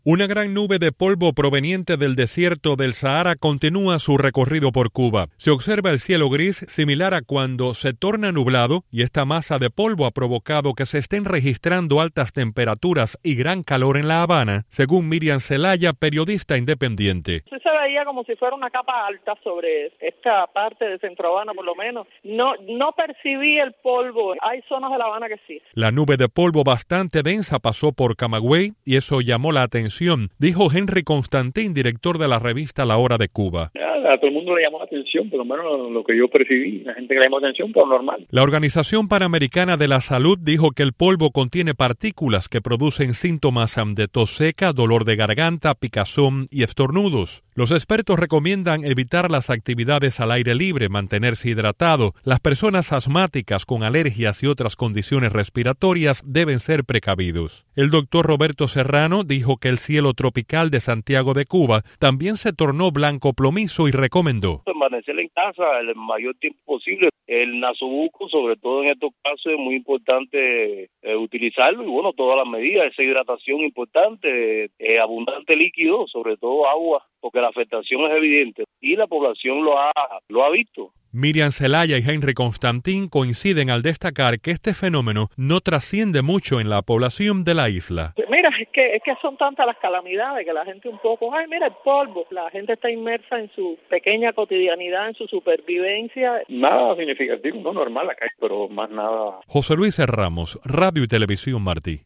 Una gran nube de polvo proveniente del desierto del Sahara continúa su recorrido por Cuba. Se observa el cielo gris similar a cuando se torna nublado y esta masa de polvo ha provocado que se estén registrando altas temperaturas y gran calor en La Habana, según Miriam Zelaya, periodista independiente. Sí se veía como si fuera una capa alta sobre esta parte de Centro Habana, por lo menos. No percibí el polvo. Hay zonas de La Habana que sí. La nube de polvo bastante densa pasó por Camagüey y eso llamó la atención, dijo Henry Constantín, director de la revista La Hora de Cuba. A todo el mundo le llamó la atención, por lo menos lo que yo percibí, la gente que le llamó la atención, pues normal. La Organización Panamericana de la Salud dijo que el polvo contiene partículas que producen síntomas de tos seca, dolor de garganta, picazón y estornudos. Los expertos recomiendan evitar las actividades al aire libre, mantenerse hidratado. Las personas asmáticas con alergias y otras condiciones respiratorias deben ser precavidos. El doctor Roberto Serrano dijo que el cielo tropical de Santiago de Cuba también se tornó blanco plomizo y recomendó permanecer en casa el mayor tiempo posible. El nasobuco, sobre todo en estos casos, es muy importante utilizarlo y bueno, todas las medidas, esa hidratación importante, abundante líquido, sobre todo agua, porque la afectación es evidente y la población lo ha visto. Miriam Zelaya y Henry Constantín coinciden al destacar que este fenómeno no trasciende mucho en la población de la isla. Mira, es que son tantas las calamidades que la gente un poco, mira el polvo, la gente está inmersa en su pequeña cotidianidad, en su supervivencia. Nada significativo, no normal acá, pero más nada. José Luis Ramos, Radio y Televisión Martí.